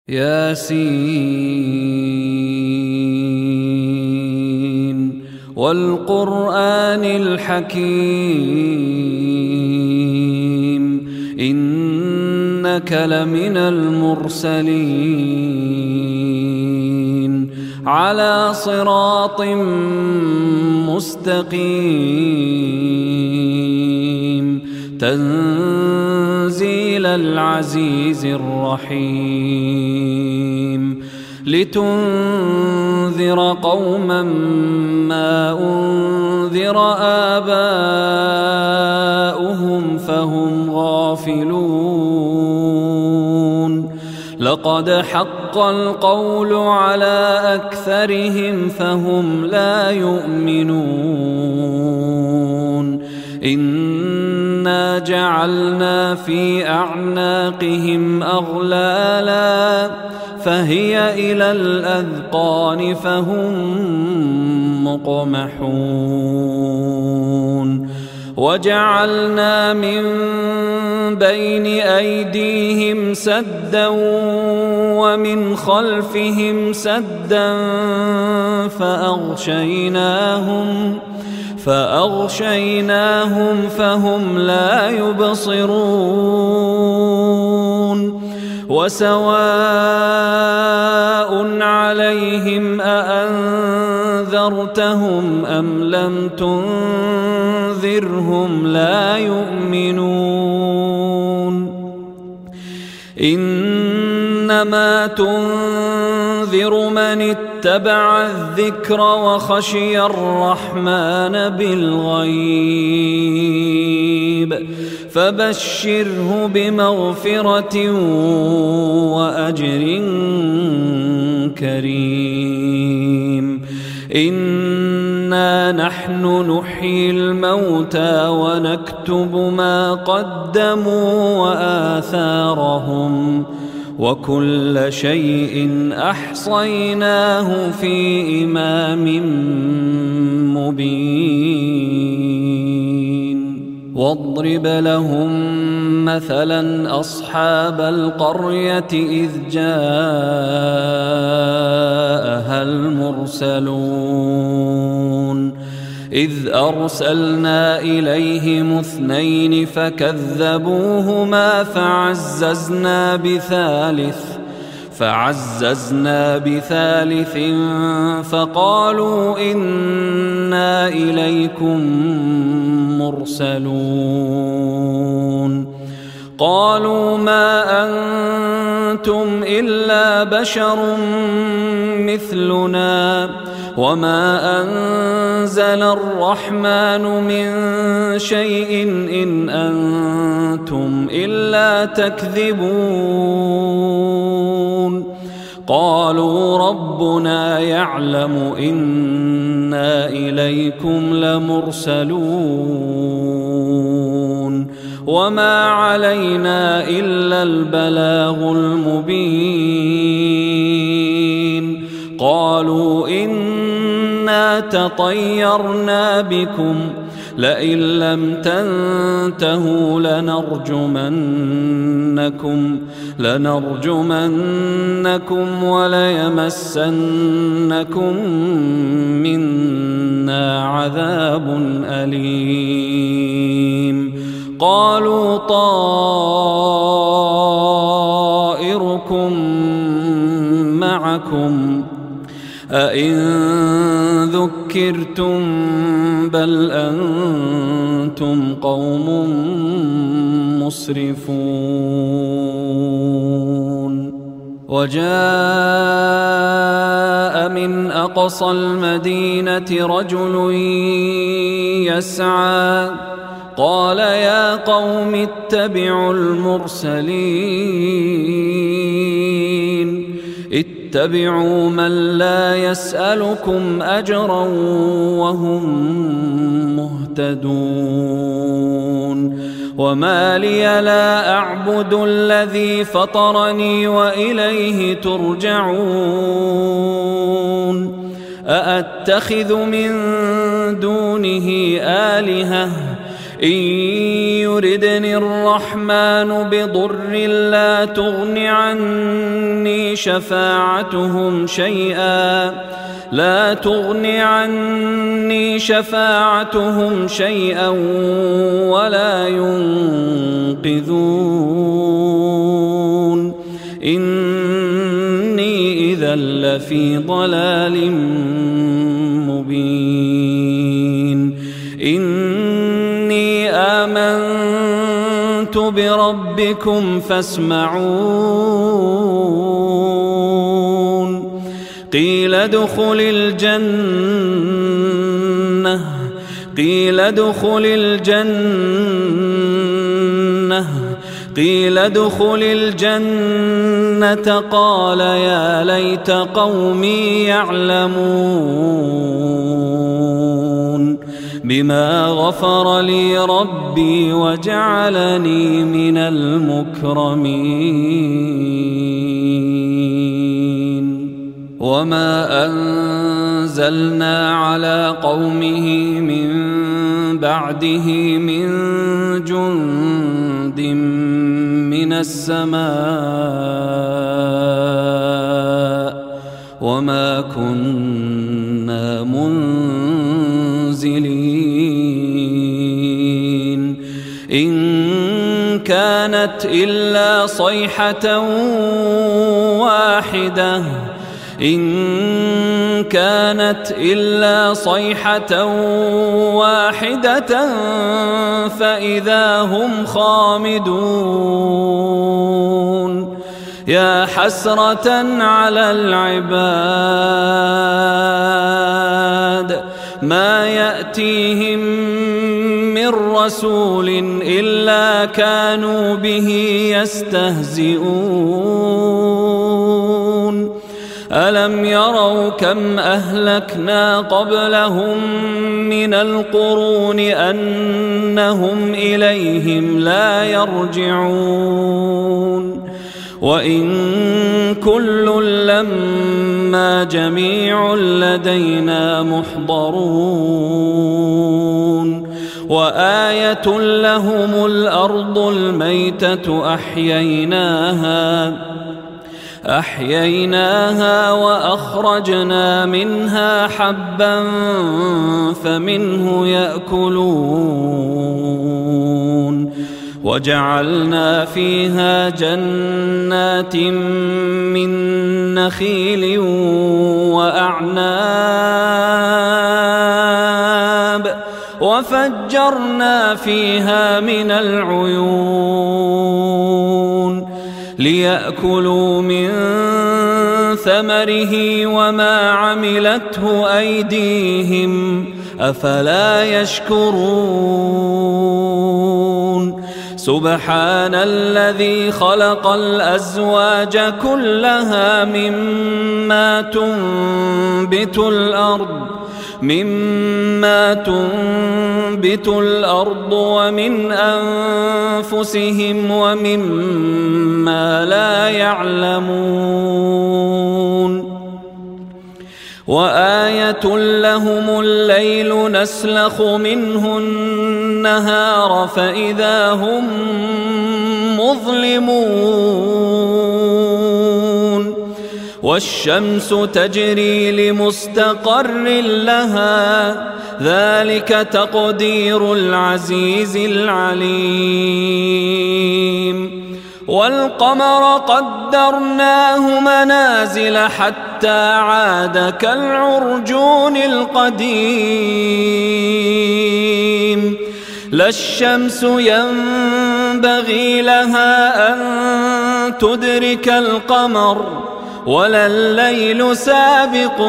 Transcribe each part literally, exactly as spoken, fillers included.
ياسين والقرآن الحكيم إنك لمن المرسلين على صراط مستقيم تنزيل العزيز الرحيم لتنذر قوما ما أنذر آباؤهم فهم غافلون لقد حق القول على أكثرهم فهم لا يؤمنون إنا جعلنا في أعناقهم أغلالا فهي إلى الأذقان فهم مقمحون وجعلنا من بين أيديهم سدا ومن خلفهم سدا فأغشيناهم فأغشيناهم فهم لا يبصرون وسواء عليهم أأنذرتهم أم لم تنذرهم لا يؤمنون إنما تنذر من اتبع الذكر وخشي الرحمن بالغيب فبشره بمغفرة وأجر كريم إنا نحن نحيي الموتى ونكتب ما قدموا وآثارهم وكل شيء أحصيناه في إمام مبين واضرب لهم مثلا أصحاب القرية إذ جاءها المرسلون إذ أرسلنا إليهم اثنين فكذبوهما فعززنا بثالث فعززنا بثالث فقالوا إنا إليكم مرسلون قالوا ما أنتم إلا بشر مثلنا وما أنزل الرحمن من شيء إن أنتم إلا تكذبون قالوا ربنا يعلم إنا إليكم لمرسلون وما علينا إلا البلاغ المبين قالوا إنا تطيرنا بكم لئن لم تنتهوا لنرجمنكم لنرجمنكم وليمسنكم منا عذاب أليم قالوا طائركم معكم أئن ذكرتم بل أنتم قوم مسرفون وجاء من أقصى المدينة رجل يسعى قال يا قوم اتبعوا المرسلين اتبعوا من لا يسألكم أجرا وهم مهتدون وما لي لا أعبد الذي فطرني وإليه ترجعون أأتخذ من دونه آلهة إن يردني الرحمن بضر لا تغن عني شفاعتهم شيئا لا تغن عني شفاعتهم شيئا ولا ينقذون إني إذا لفي ضلال مبين إني آمنت بربكم فاسمعون قيل ادخل الجنة قيل ادخل الجنة قيل ادخل الجنة قال يا ليت قومي يعلمون بما غفر لي ربي وجعلني من المكرمين وما أنزلنا على قومه من بعده من جند من السماء وما كنا منزلين إن كانت إلا صيحة واحدة إن كانت إلا صيحة واحدة فإذا هم خامدون يا حسرة على العباد ما يأتيهم من رسول إلا كانوا به يستهزئون ألم يروا كم أهلكنا قبلهم من القرون أنهم إليهم لا يرجعون وإن كل لما جميع لدينا محضرون وآية لهم الأرض الميتة أحييناها أحييناها وأخرجنا منها حبا فمنه يأكلون وجعلنا فيها جنات من نخيل وأعناب وفجرنا فيها من العيون ليأكلوا من ثمره وما عملته أيديهم أفلا يشكرون سبحان الذي خلق الأزواج كلها مما تنبت الأرض مما تنبت الأرض ومن أنفسهم ومما لا يعلمون وآية لهم الليل نسلخ منه النهار فإذا هم مظلمون والشمس تجري لمستقر لها ذلك تقدير العزيز العليم والقمر قدرناه منازل حتى عاد كالعرجون القديم لا الشمس ينبغي لها أن تدرك القمر ولا الليل سابق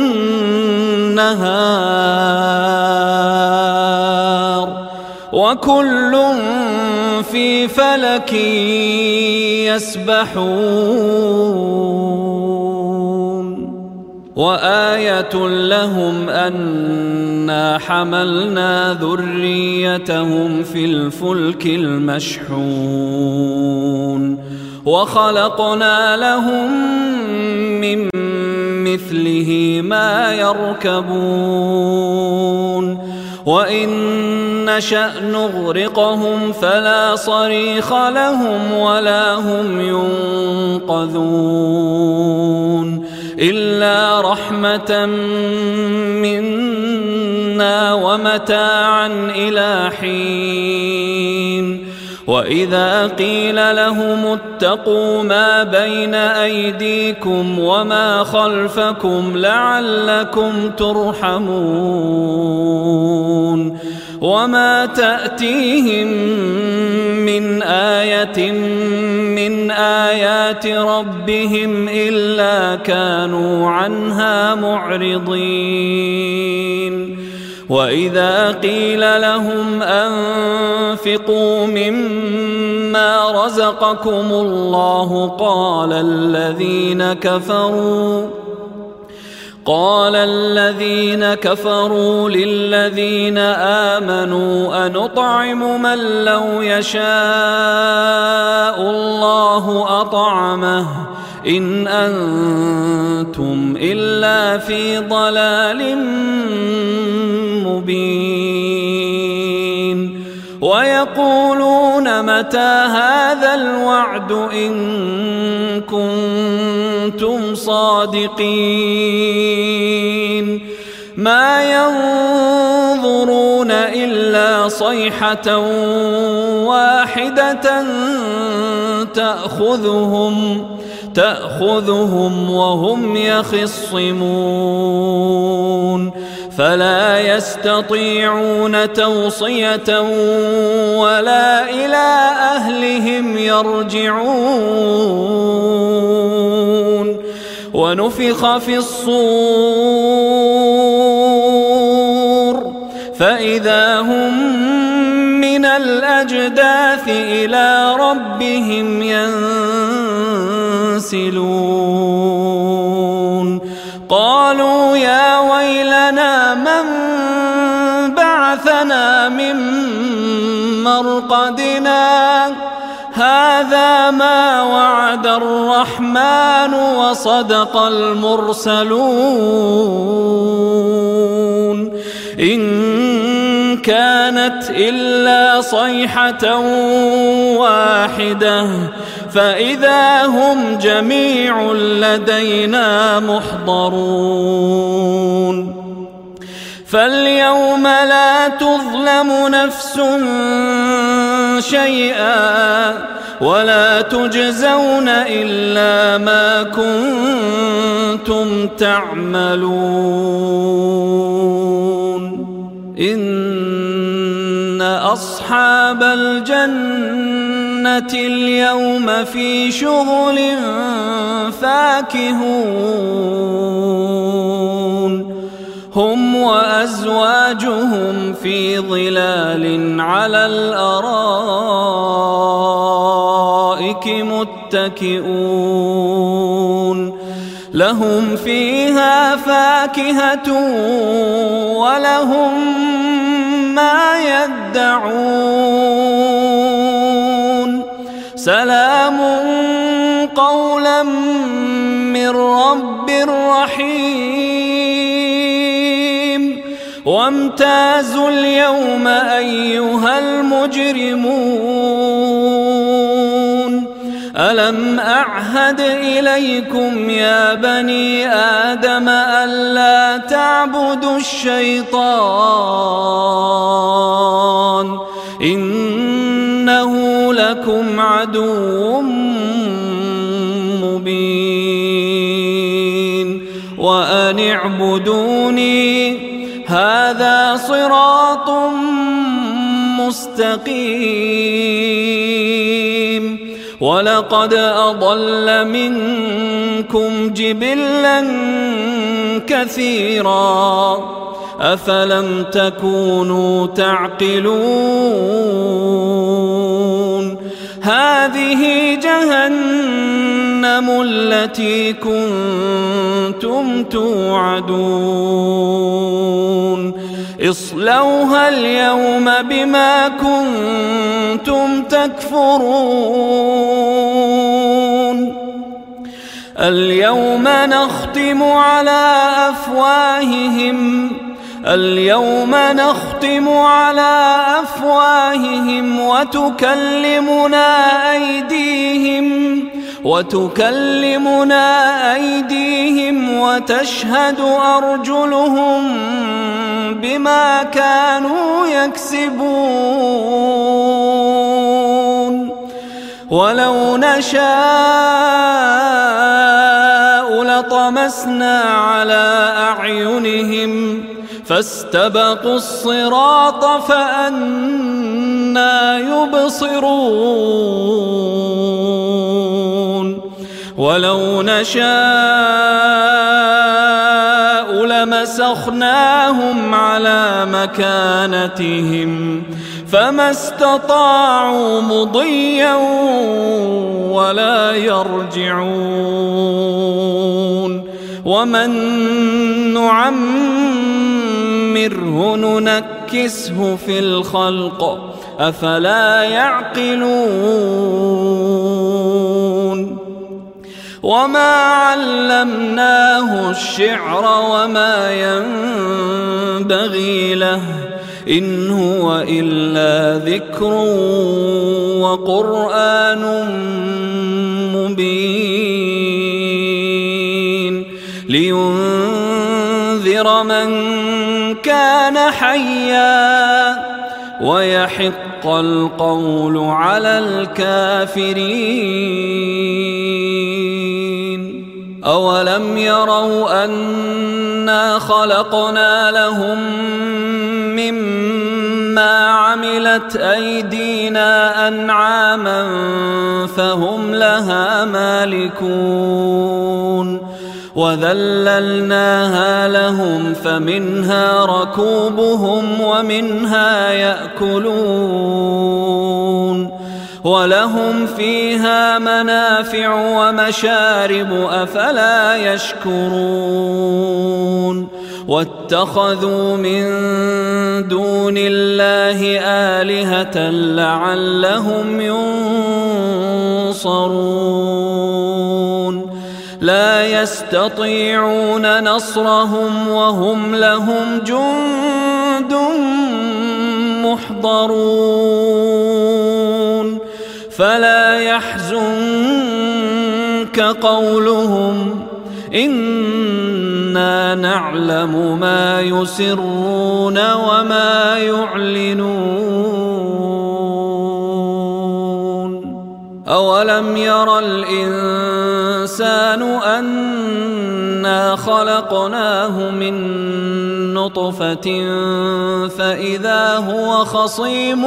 النهار وكل في فلك يسبحون وآية لهم أنا حملنا ذريتهم في الفلك المشحون وخلقنا لهم من مثله ما يركبون وإن نشأ نغرقهم فلا صريخ لهم ولا هم ينقذون إلا رحمة منا ومتاعا إلى حين وإذا قيل لهم اتقوا ما بين أيديكم وما خلفكم لعلكم ترحمون وما تأتيهم من آية من آيات ربهم إلا كانوا عنها معرضين وإذا قيل لهم أنفقوا مما رزقكم الله قال الذين كفروا قال الذين كفروا للذين آمنوا أنطعم من لو يشاء الله أطعمه إن أنتم إلا في ضلال مبين ويقولون متى هذا الوعد إن كنتم صادقين ما ينظرون إلا صيحة واحدة تأخذهم تأخذهم وهم يخصمون فلا يستطيعون توصية ولا إلى أهلهم يرجعون ونفخ في الصور فإذا هم من الأجداث إلى ربهم ينسلون قالوا يا ويلنا من بعثنا من مرقدنا هذا ما وعد الرحمن وصدق المرسلون إن كانت إلا صيحة واحدة فإذا هم جميع لدينا محضرون فاليوم لا تظلم نفس شيئا ولا تجزون إلا ما كنتم تعملون إن أصحاب الجنة اليوم في شغل فاكهون هم وأزواجهم في ظلال على الأرائك متكئون لهم فيها فاكهة ولهم ما يدعون سلام قولا من رب رحيم وامتازوا اليوم أيها المجرمون ألم أعهد إليكم يا بني آدم ألا تعبدوا الشيطان إنه لكم عدو مبين وأن اعبدوني هذا صراط مستقيم ولقد أضل منكم جبلا كثيرا أفلم تكونوا تعقلون هذه جهنم التي كنتم توعدون اصلوها اليوم بما كنتم تكفرون اليوم نختم على أفواههم اليوم نختم على أفواههم وتكلمنا أيديهم وتكلمنا أيديهم وتشهد أرجلهم بما كانوا يكسبون ولو نشاء لطمسنا على أعينهم فاستبقوا الصراط فأنى يبصرون ولو نشاء لمسخناهم على مكانتهم فما استطاعوا مضيا ولا يرجعون ومن نعمره ننكسه في الخلق أفلا يعقلون وما علمناه الشعر وما ينبغي له إن هو إلا ذكر وقرآن مبين لينذر من كان حيا ويحق القول على الكافرين أولم يروا أنا خلقنا لهم مما عملت أيدينا أنعاما فهم لها مالكون وذللناها لهم فمنها ركوبهم ومنها يأكلون ولهم فيها منافع ومشارب أفلا يشكرون واتخذوا من دون الله آلهة لعلهم ينصرون لا يستطيعون نصرهم وهم لهم جند محضرون فلا يحزنك قولهم إنا نعلم ما يسرون وما يعلنون أولم ير الإنسان أنا خلقناه من نطفة فإذا هو خصيم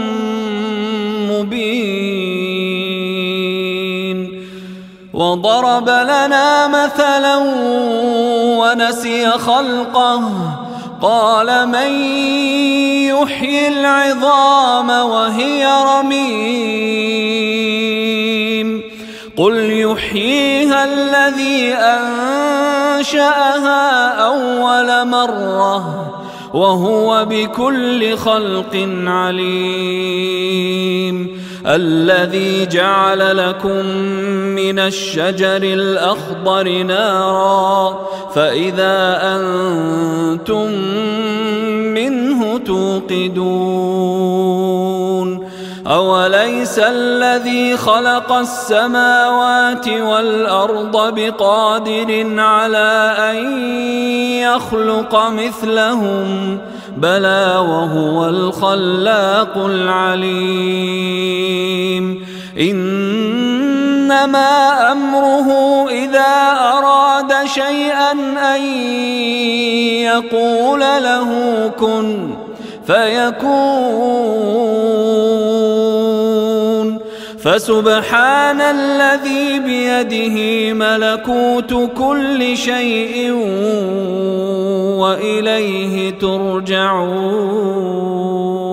مبين وضرب لنا مثلا ونسي خلقه قال من يحيي العظام وهي رميم قل يحييها الذي أنشأها أول مرة وهو بكل خلق عليم الذي جعل لكم من الشجر الأخضر نارا فإذا أنتم منه توقدون أوليس الذي خلق السماوات والأرض بقادر على أن يخلق مثلهم بلى وهو الخلاق العليم إنما أمره إذا أراد شيئا أن يقول له كن فيكون فسبحان الذي بيده ملكوت كل شيء وإليه ترجعون.